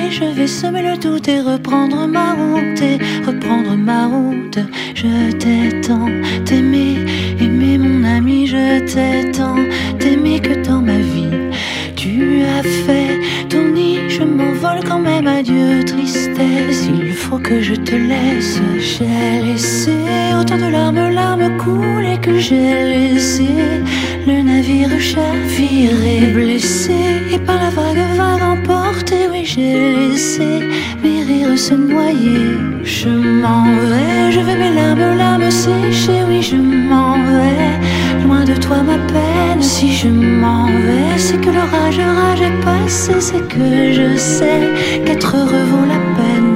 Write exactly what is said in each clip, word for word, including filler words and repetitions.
je vais semer le doute et reprendre ma route, et reprendre ma route. Je t'ai tant aimé, aimé mon ami, je t'ai tant aimé que dans ma vie tu as fait ton nid, je m'envole quand même, adieu tristesse, il faut que je te laisse. J'ai laissé autant de larmes, larmes couler, que j'ai laissé le navire chavirer, blessé et par la vague, vague emportée. Oui, j'ai laissé mes rires se noyer. Je m'en vais, je vais mes larmes, larmes sécher. Oui, je m'en vais, loin de toi ma peine. Si je m'en vais, c'est que l'orage, rage est passé. C'est que je sais qu'être heureux vaut la peine.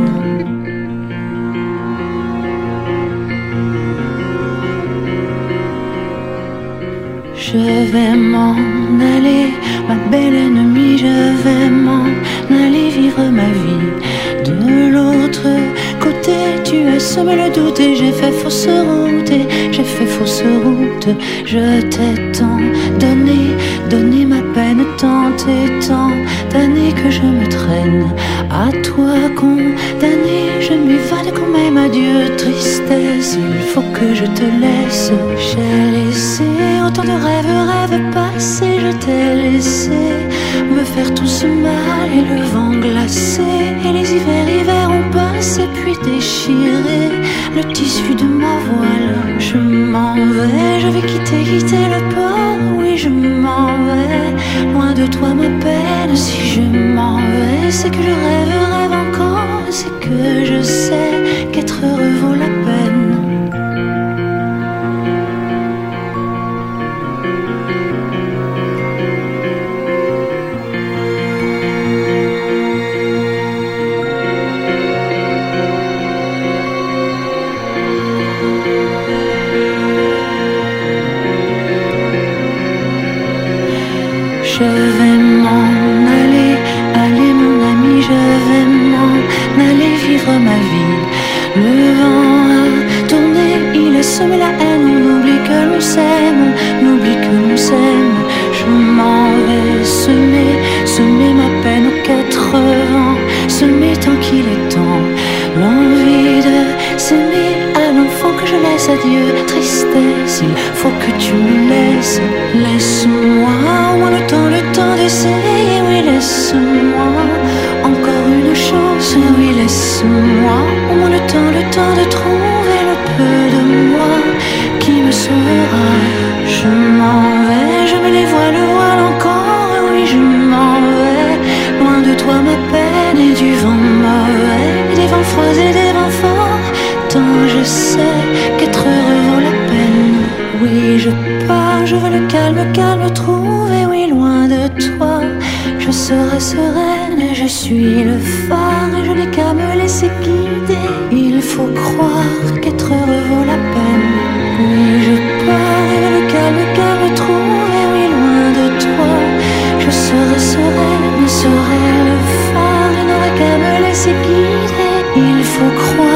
Je vais m'en aller, ma belle ennemie, je vais m'en aller vivre ma vie. De l'autre côté, tu as semé le doute et j'ai fait fausse route, et j'ai fait fausse route. Je t'ai tant donné, donné ma peine, tant et tant d'années que je me traîne. À toi condamné, je m'évade quand même, adieu tristesse, il faut que je te laisse. J'ai laissé autant de rêves, rêves passés, je t'ai laissé me faire tout ce mal, et le vent glacé, et les hivers, hivers ont passé, puis déchiré le tissu de ma voile. Je m'en vais, je vais quitter, quitter le port, oui je m'en vais, loin de toi ma peine. Si je m'en vais, c'est que je rêve, rêve encore, c'est que je sais qu'être heureux vaut la peine. Je vais m'en aller, aller mon ami, je vais m'en aller vivre ma vie. Le vent a tourné, il a semé la haine, on oublie que l'on s'aime, on oublie que l'on s'aime. Je m'en vais semer, semer ma peine aux quatre vents, semer tant qu'il est temps. L'envie de s'aimer à l'enfant que je laisse, adieu tristesse, il faut que tu me laisses. Laisse-moi au moins le temps, le temps d'essayer, oui laisse-moi encore une chance, oui laisse-moi au moins le temps, le temps de trouver le peu de moi qui me sauvera. Je m'en vais, je mets les voiles, le voile encore, oui je m'en vais, loin de toi ma peine et du vent mauvais, des vents froids et des vents forts, tant je sais qu'être heureux vaut la peine. Oui je pars, je veux le calme, calme trouver, oui loin de toi je serai sereine, je suis le phare et je n'ai qu'à me laisser guider. Il faut croire qu'être heureux vaut la peine. Oui je pars et le calme, calme trouver, oui loin de toi je serai sereine, serai le phare et n'aurai qu'à me laisser guider. Il faut croire